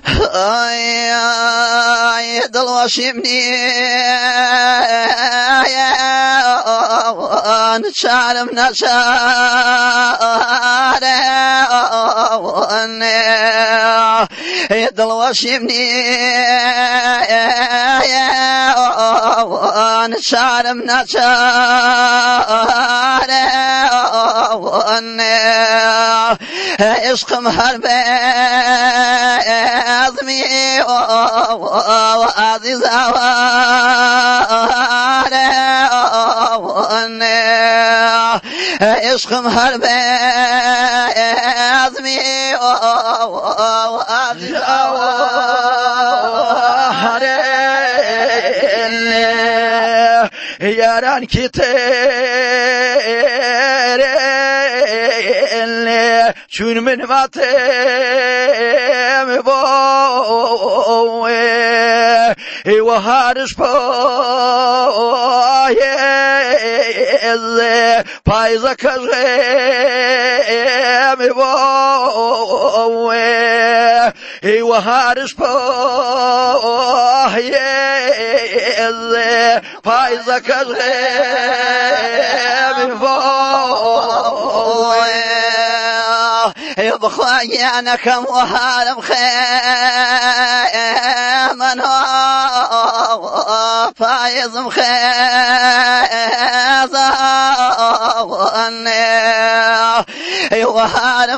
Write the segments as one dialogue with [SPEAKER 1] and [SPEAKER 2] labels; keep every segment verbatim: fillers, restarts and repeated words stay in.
[SPEAKER 1] آی دلوشی منی نشارم نشاره دلوشی منی نشارم نشاره عشقم هر بازمی عزیز آواره عشقم هر بازمی عزیز آواره یاران کی تره چون من ماتم بوه و هرش پای پایز کجم بوه و هرش پای پایز کجم بوه بخواي أنا كم وهارم خيم أنا فايز مخيزة وهارم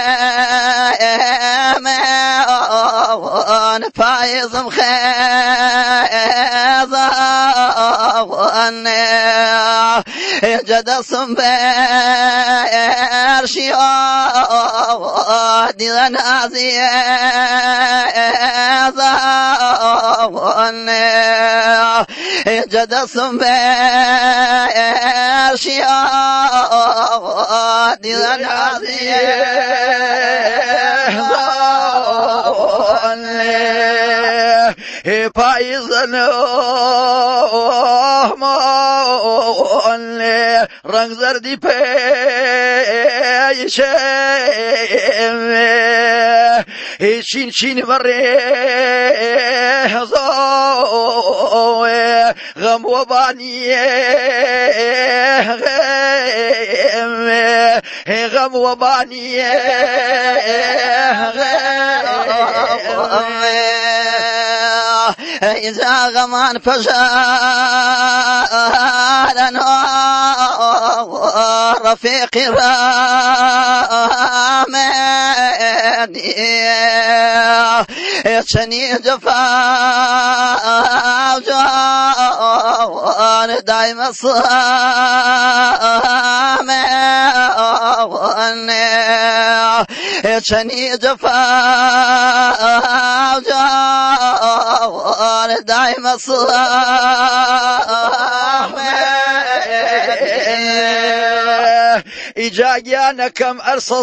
[SPEAKER 1] خيم أنا فايز مخيزة جد سنبير شيئا دي نازيه جد سنبير شيئا دي نازيه پایزنو مولي رنگ زردی پیشه چین چین بره زوه غم و بانیه غم و بانیه إذا غمان فجارنا رفيقي رامني يتشني جفا وجوان دايما صامني يتشني جفا وجوان دايما صامني إجاجانا كم أرسل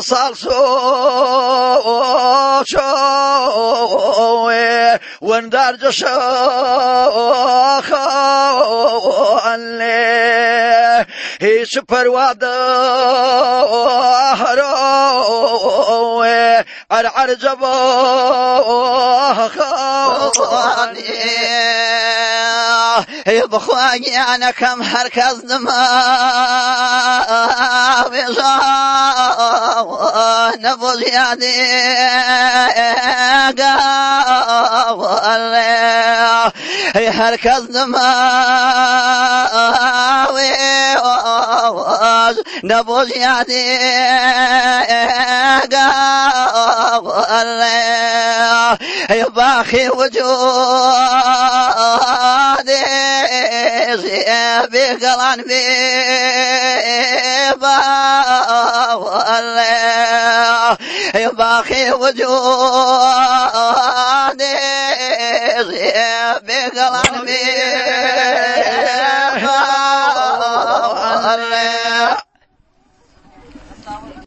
[SPEAKER 1] صالصو شوه واندار جشوخاني هيش پرواده هروه العرجبوخاني بخواي أنا كم هركز نما نبو زيادي قاوالي هركز نما نبو زيادي قاوالي باخي وجودي بقلان بيبا والله باقي وجودي بقلان بيبا والله